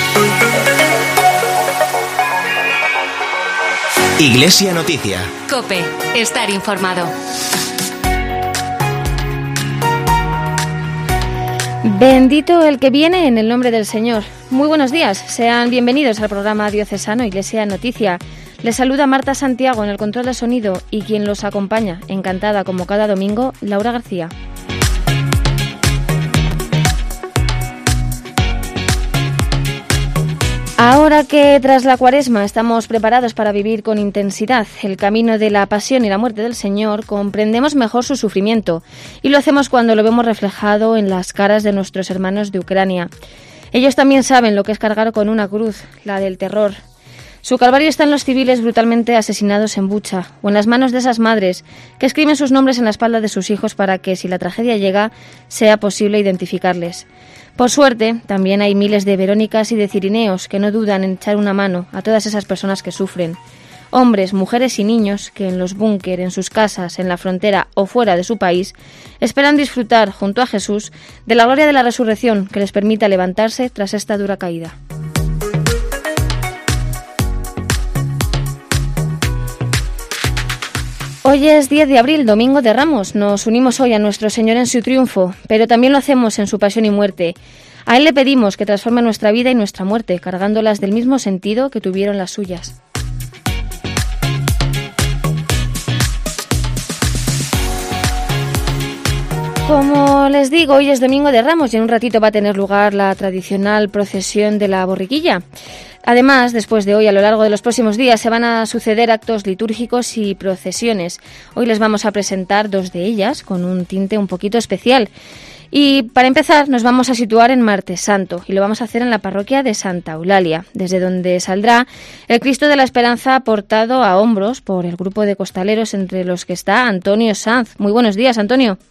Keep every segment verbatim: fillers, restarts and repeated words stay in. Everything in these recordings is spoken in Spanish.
Iglesia Noticia. COPE. Estar informado. Bendito el que viene en el nombre del Señor. Muy buenos días, sean bienvenidos al programa diocesano Iglesia Noticia. Les saluda Marta Santiago en el control de sonido y quien los acompaña, encantada como cada domingo, Laura García. Ahora que tras la Cuaresma estamos preparados para vivir con intensidad el camino de la pasión y la muerte del Señor, comprendemos mejor su sufrimiento y lo hacemos cuando lo vemos reflejado en las caras de nuestros hermanos de Ucrania. Ellos también saben lo que es cargar con una cruz, la del terror. Su calvario está en los civiles brutalmente asesinados en Bucha o en las manos de esas madres que escriben sus nombres en la espalda de sus hijos para que, si la tragedia llega, sea posible identificarles. Por suerte, también hay miles de Verónicas y de Cirineos que no dudan en echar una mano a todas esas personas que sufren. Hombres, mujeres y niños que en los búnker, en sus casas, en la frontera o fuera de su país, esperan disfrutar, junto a Jesús, de la gloria de la resurrección que les permita levantarse tras esta dura caída. Hoy es diez de abril, Domingo de Ramos. Nos unimos hoy a nuestro Señor en su triunfo, pero también lo hacemos en su pasión y muerte. A Él le pedimos que transforme nuestra vida y nuestra muerte, cargándolas del mismo sentido que tuvieron las suyas. Como les digo, hoy es Domingo de Ramos y en un ratito va a tener lugar la tradicional procesión de la borriquilla. Además, después de hoy, a lo largo de los próximos días, se van a suceder actos litúrgicos y procesiones. Hoy les vamos a presentar dos de ellas con un tinte un poquito especial. Y para empezar, nos vamos a situar en Martes Santo y lo vamos a hacer en la parroquia de Santa Eulalia, desde donde saldrá el Cristo de la Esperanza portado a hombros por el grupo de costaleros entre los que está Antonio Sanz. Muy buenos días, Antonio.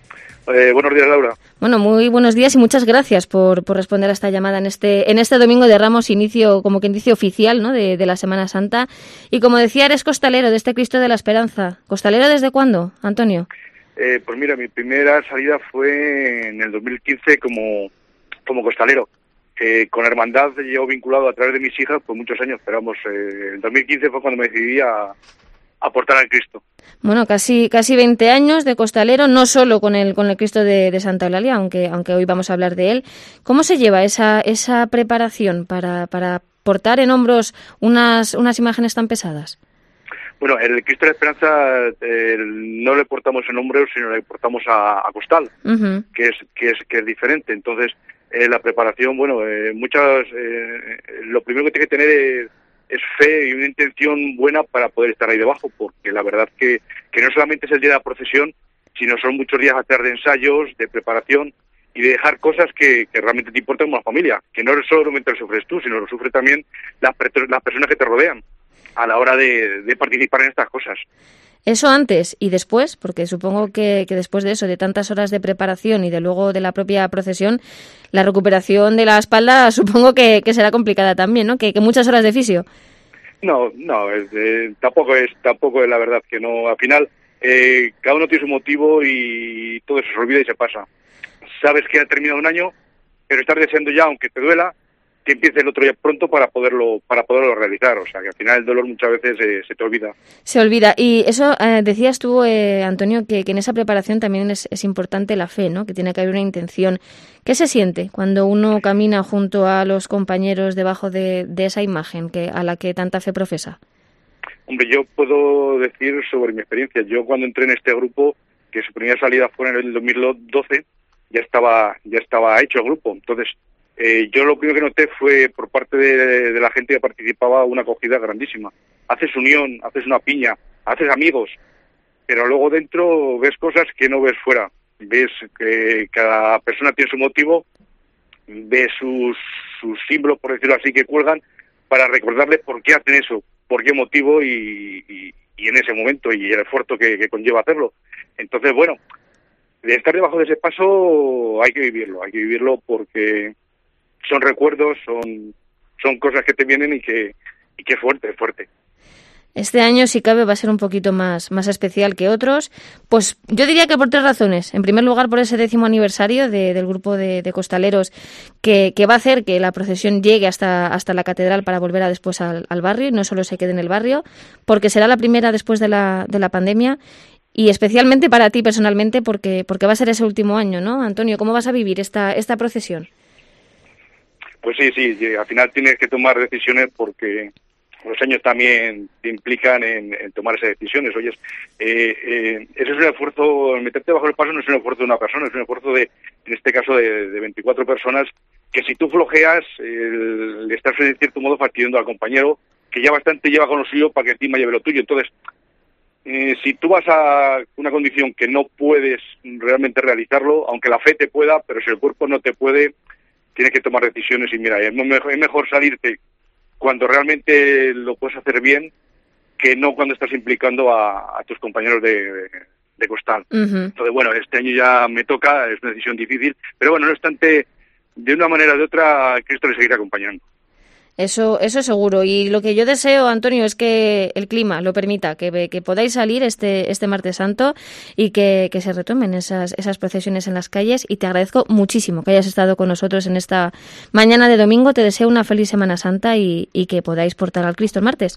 Eh, buenos días, Laura. Bueno, muy buenos días y muchas gracias por, por responder a esta llamada en este en este Domingo de Ramos, inicio, como quien dice, oficial, ¿no?, de, de la Semana Santa. Y como decía, eres costalero de este Cristo de la Esperanza. ¿Costalero desde cuándo, Antonio? Eh, pues mira, mi primera salida fue en el dos mil quince como, como costalero. Eh, con Hermandad llevo vinculado a través de mis hijas por muchos años, pero vamos, eh, el dos mil quince fue cuando me decidí a aportar al Cristo. Bueno, casi casi veinte años de costalero, no solo con el con el Cristo de, de Santa Eulalia, aunque aunque hoy vamos a hablar de él. ¿Cómo se lleva esa esa preparación para para portar en hombros unas unas imágenes tan pesadas? Bueno, el Cristo de la Esperanza eh, no le portamos en hombros, sino le portamos a, a costal, uh-huh. que es que es que es diferente. Entonces, eh, la preparación, bueno, eh, muchas eh, lo primero que tiene que tener es es fe y una intención buena para poder estar ahí debajo, porque la verdad que, que no solamente es el día de la procesión, sino son muchos días atrás de ensayos, de preparación y de dejar cosas que, que realmente te importan como la familia, que no solamente lo sufres tú, sino lo sufre también las, las personas que te rodean a la hora de, de participar en estas cosas. Eso antes y después, porque supongo que, que después de eso, de tantas horas de preparación y de luego de la propia procesión, la recuperación de la espalda supongo que, que será complicada también, ¿no? Que, que muchas horas de fisio. No, no, es, eh, tampoco es tampoco es la verdad que no. Al final, eh, cada uno tiene su motivo y todo eso se olvida y se pasa. Sabes que ha terminado un año, pero estás deseando ya, aunque te duela, que empiece el otro día pronto para poderlo para poderlo realizar. O sea, que al final el dolor muchas veces eh, se te olvida. Se olvida. Y eso eh, decías tú, eh, Antonio, que, que en esa preparación también es, es importante la fe, ¿no? Que tiene que haber una intención. ¿Qué se siente cuando uno camina junto a los compañeros debajo de, de esa imagen que a la que tanta fe profesa? Hombre, yo puedo decir sobre mi experiencia. Yo cuando entré en este grupo, que su primera salida fue en el dos mil doce, ya estaba ya estaba hecho el grupo. Entonces, Eh, yo lo primero que noté fue por parte de, de la gente que participaba una acogida grandísima. Haces unión, haces una piña, haces amigos, pero luego dentro ves cosas que no ves fuera. Ves que cada persona tiene su motivo, ves sus, sus símbolos, por decirlo así, que cuelgan para recordarles por qué hacen eso, por qué motivo y, y, y en ese momento y el esfuerzo que, que conlleva hacerlo. Entonces, bueno, de estar debajo de ese paso hay que vivirlo, hay que vivirlo porque son recuerdos, son son cosas que te vienen y que y que es fuerte, es fuerte. Este año, si cabe, va a ser un poquito más, más especial que otros. Pues yo diría que por tres razones. En primer lugar, por ese décimo aniversario de, del grupo de, de costaleros que, que va a hacer que la procesión llegue hasta, hasta la catedral para volver a después al, al barrio y no solo se quede en el barrio, porque será la primera después de la, de la pandemia. Y especialmente para ti personalmente, porque, porque va a ser ese último año, ¿no? Antonio, ¿cómo vas a vivir esta, esta procesión? Pues sí, sí, al final tienes que tomar decisiones porque los años también te implican en, en tomar esas decisiones. Oyes, eh, eh, ese es un esfuerzo, meterte bajo el paso no es un esfuerzo de una persona, es un esfuerzo de, en este caso, de, de veinticuatro personas, que si tú flojeas, eh, le estás en cierto modo fastidiando al compañero, que ya bastante lleva con lo suyo para que encima lleve lo tuyo. Entonces, eh, si tú vas a una condición que no puedes realmente realizarlo, aunque la fe te pueda, pero si el cuerpo no te puede, tienes que tomar decisiones y mira, es mejor, es mejor salirte cuando realmente lo puedes hacer bien, que no cuando estás implicando a, a tus compañeros de, de, de costal. Uh-huh. Entonces, bueno, este año ya me toca, es una decisión difícil, pero bueno, no obstante, de una manera o de otra, Cristo le seguirá acompañando. Eso, eso seguro. Y lo que yo deseo, Antonio, es que el clima lo permita, que, que podáis salir este, este Martes Santo y que, que se retomen esas, esas procesiones en las calles. Y te agradezco muchísimo que hayas estado con nosotros en esta mañana de domingo. Te deseo una feliz Semana Santa y, y que podáis portar al Cristo el martes.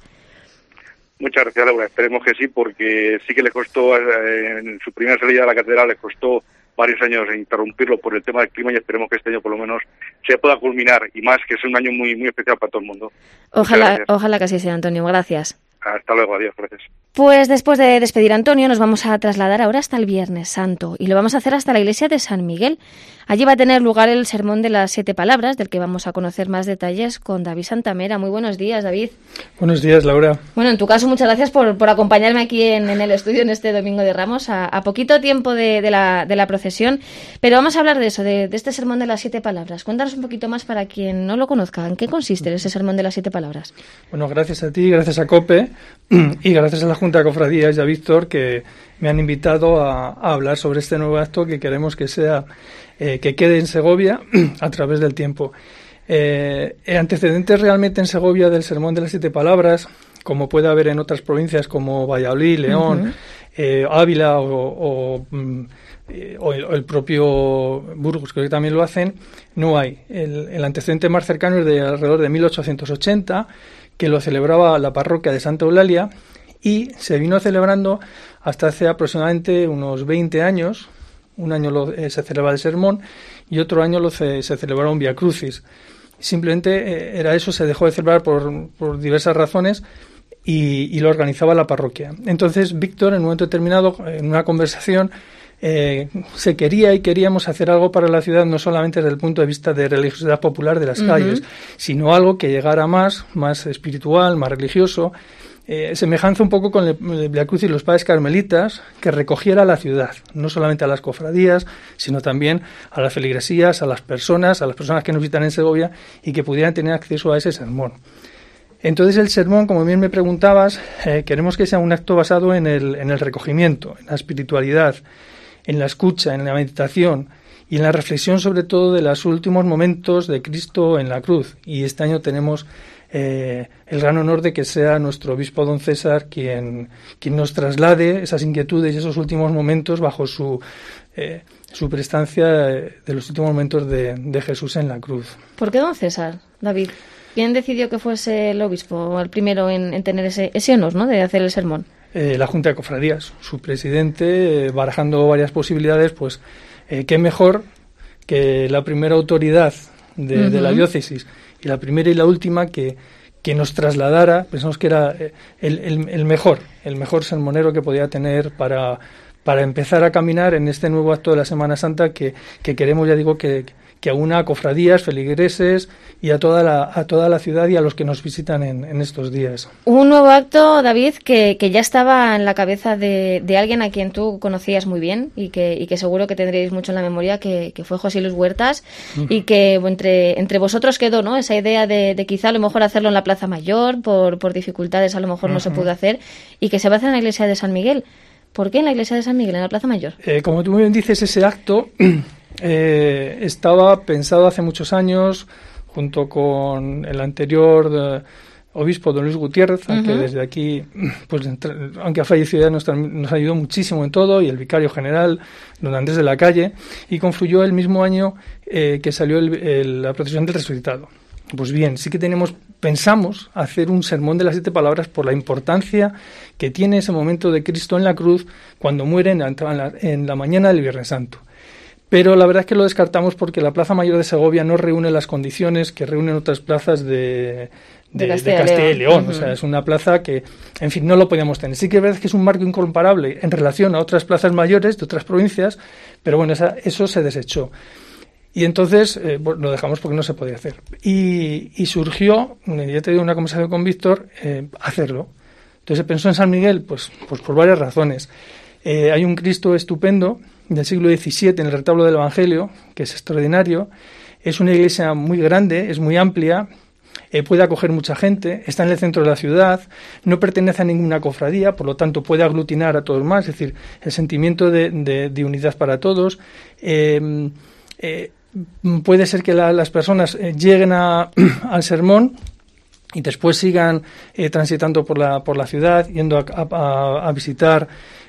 Muchas gracias, Laura. Esperemos que sí, porque sí que le costó, eh, en su primera salida a la catedral, le costó varios años interrumpirlo por el tema del clima y esperemos que este año por lo menos se pueda culminar y más, que es un año muy muy especial para todo el mundo. Ojalá, ojalá que así sea, Antonio. Gracias. Hasta luego, adiós, gracias. Pues después de despedir a Antonio nos vamos a trasladar ahora hasta el Viernes Santo y lo vamos a hacer hasta la iglesia de San Miguel. Allí va a tener lugar el sermón de las siete palabras, del que vamos a conocer más detalles con David Santamera. Muy buenos días, David. Buenos días, Laura. Bueno, en tu caso, muchas gracias por, por acompañarme aquí en, en el estudio en este Domingo de Ramos, a, a poquito tiempo de, de, la, de la procesión. Pero vamos a hablar de eso, de, de este sermón de las siete palabras. Cuéntanos un poquito más para quien no lo conozca. ¿En qué consiste ese sermón de las siete palabras? Bueno, gracias a ti, gracias a COPE y gracias a la Junta de Cofradías y a Víctor, que me han invitado a, a hablar sobre este nuevo acto que queremos que sea eh, que quede en Segovia a través del tiempo. Eh, el antecedente realmente en Segovia del sermón de las siete palabras, como puede haber en otras provincias como Valladolid, León, uh-huh. eh, Ávila o, o, eh, o, el, o el propio Burgos, que también lo hacen, no hay. El, el antecedente más cercano es de alrededor de mil ochocientos ochenta, que lo celebraba la parroquia de Santa Eulalia, y se vino celebrando hasta hace aproximadamente unos veinte años. Un año lo, eh, se celebraba el sermón y otro año lo ce, se celebraba un Vía Crucis. Simplemente eh, era eso, se dejó de celebrar por, por diversas razones y, y lo organizaba la parroquia. Entonces Víctor, en un momento determinado, en una conversación, eh, se quería y queríamos hacer algo para la ciudad, no solamente desde el punto de vista de religiosidad popular de las uh-huh. calles, sino algo que llegara más, más espiritual, más religioso. Eh, semejanza un poco con el, el Vía Crucis y los padres carmelitas, que recogiera a la ciudad, no solamente a las cofradías, sino también a las feligresías, a las personas, a las personas que nos visitan en Segovia y que pudieran tener acceso a ese sermón. Entonces el sermón, como bien me preguntabas, eh, queremos que sea un acto basado en el, en el recogimiento, en la espiritualidad, en la escucha, en la meditación y en la reflexión sobre todo de los últimos momentos de Cristo en la cruz. Y este año tenemos Eh, el gran honor de que sea nuestro obispo don César quien, quien nos traslade esas inquietudes y esos últimos momentos bajo su, eh, su prestancia de los últimos momentos de, de Jesús en la cruz. ¿Por qué don César, David? ¿Quién decidió que fuese el obispo el primero en, en tener ese, ese honor, ¿no?, de hacer el sermón? Eh, la Junta de Cofradías, su presidente, eh, barajando varias posibilidades, pues eh, qué mejor que la primera autoridad de, uh-huh. de la diócesis y la primera y la última que, que nos trasladara, pensamos que era el, el, el mejor, el mejor sermonero que podía tener para, para empezar a caminar en este nuevo acto de la Semana Santa que, que queremos, ya digo, que, que aúna a cofradías, feligreses y a toda la, a toda la ciudad y a los que nos visitan en, en estos días. Un nuevo acto, David, que, que ya estaba en la cabeza de, de alguien a quien tú conocías muy bien y que, y que seguro que tendréis mucho en la memoria, que, que fue José Luis Huertas, uh-huh. y que entre, entre vosotros quedó, ¿no?, esa idea de, de quizá a lo mejor hacerlo en la Plaza Mayor, por, por dificultades a lo mejor uh-huh. no se pudo hacer, y que se va a hacer en la iglesia de San Miguel. ¿Por qué en la iglesia de San Miguel, en la Plaza Mayor? Eh, como tú muy bien dices, ese acto eh, estaba pensado hace muchos años, junto con el anterior eh, obispo don Luis Gutiérrez, uh-huh. que desde aquí, pues aunque ha fallecido ya, nos, nos ayudó muchísimo en todo, y el vicario general, don Andrés de la Calle, y confluyó el mismo año eh, que salió el, el, la procesión del resucitado. Pues bien, sí que tenemos, pensamos hacer un sermón de las siete palabras por la importancia que tiene ese momento de Cristo en la cruz cuando muere en la, en la mañana del Viernes Santo. Pero la verdad es que lo descartamos porque la Plaza Mayor de Segovia no reúne las condiciones que reúnen otras plazas de, de, de Castilla, de Castilla y León. Uh-huh. O sea, es una plaza que, en fin, no lo podíamos tener. Sí que es verdad que es un marco incomparable en relación a otras plazas mayores de otras provincias, pero bueno, esa, eso se desechó. Y entonces eh, bueno, lo dejamos porque no se podía hacer. Y, y surgió, ya te digo, una conversación con Víctor, eh, hacerlo. Entonces se pensó en San Miguel, pues, pues por varias razones. Eh, hay un Cristo estupendo del siglo diecisiete en el retablo del Evangelio, que es extraordinario. Es una iglesia muy grande, es muy amplia, eh, puede acoger mucha gente, está en el centro de la ciudad, no pertenece a ninguna cofradía, por lo tanto puede aglutinar a todos más, es decir, el sentimiento de, de, de unidad para todos. Eh, eh, puede ser que la, las personas eh, lleguen a, al sermón y después sigan eh, transitando por la, por la ciudad, yendo a, a, a visitar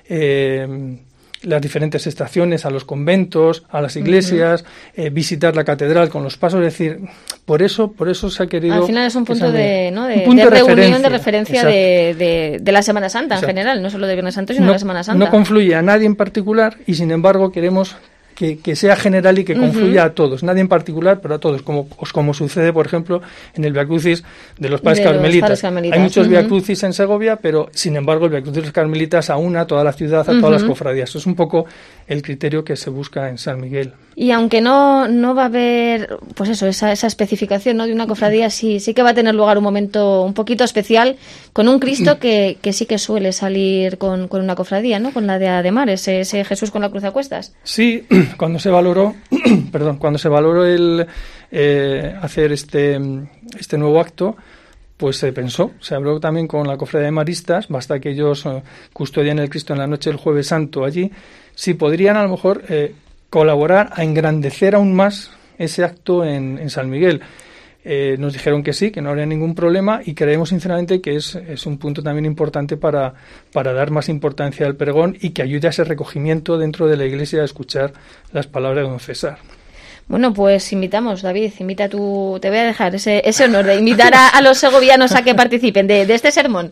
eh, las diferentes estaciones, a los conventos, a las iglesias, uh-huh. eh, visitar la catedral con los pasos, es decir, por eso, por eso se ha querido... Al final es un punto de, ¿no? de, punto de, de reunión, de referencia de, de, de la Semana Santa en Exacto. general, no solo de Viernes Santo, sino no, de la Semana Santa. No confluye a nadie en particular y sin embargo queremos que, que sea general y que confluya uh-huh. a todos, nadie en particular, pero a todos, como, como sucede, por ejemplo, en el Via Crucis de los Padres, de Carmelitas. Los Padres Carmelitas. Hay muchos uh-huh. Via Crucis en Segovia, pero sin embargo el Via Crucis de los Carmelitas aúna a toda la ciudad, a uh-huh. todas las cofradías. Eso es un poco el criterio que se busca en San Miguel. Y aunque no, no va a haber, pues eso, esa, esa especificación, ¿no?, de una cofradía, sí, sí que va a tener lugar un momento un poquito especial con un Cristo que, que sí que suele salir con, con una cofradía, ¿no?, con la de Ademar, ese, ese Jesús con la cruz a cuestas. Sí, cuando se valoró, perdón, cuando se valoró el eh, hacer este, este nuevo acto, pues se pensó, se habló también con la cofradía de maristas, basta que ellos eh, custodian el Cristo en la noche del Jueves Santo allí, si podrían a lo mejor eh, colaborar a engrandecer aún más ese acto en, en San Miguel. Eh, nos dijeron que sí, que no habría ningún problema y creemos sinceramente que es, es un punto también importante para, para dar más importancia al pregón y que ayude a ese recogimiento dentro de la Iglesia a escuchar las palabras de don César. Bueno, pues invitamos, David, invita tú, te voy a dejar ese, ese honor de invitar a, a los segovianos a que participen de, de este sermón.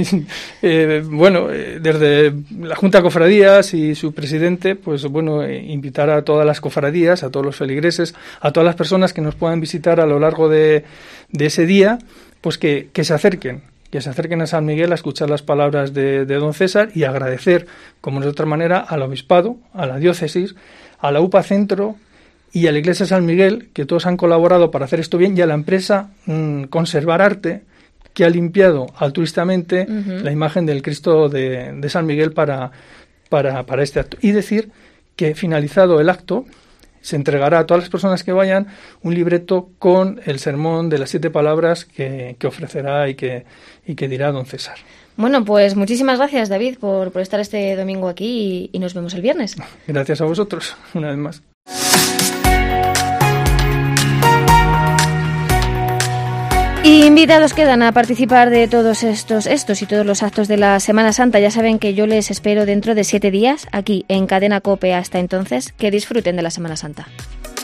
eh, bueno, desde la Junta de Cofradías y su presidente, pues bueno, eh, invitar a todas las cofradías, a todos los feligreses, a todas las personas que nos puedan visitar a lo largo de, de ese día, pues que, que se acerquen. que se acerquen a San Miguel a escuchar las palabras de, de don César y agradecer, como de otra manera, al obispado, a la diócesis, a la U P A Centro y a la Iglesia de San Miguel, que todos han colaborado para hacer esto bien, y a la empresa mmm, Conservar Arte, que ha limpiado altruistamente uh-huh. la imagen del Cristo de, de San Miguel para, para, para este acto. Y decir que finalizado el acto, se entregará a todas las personas que vayan un libreto con el sermón de las siete palabras que, que ofrecerá y que, y que dirá don César. Bueno, pues muchísimas gracias, David, por, por estar este domingo aquí y, y nos vemos el viernes. Gracias a vosotros, una vez más. Invitados quedan a participar de todos estos, estos y todos los actos de la Semana Santa. Ya saben que yo les espero dentro de siete días aquí en Cadena COPE. Hasta entonces, que disfruten de la Semana Santa.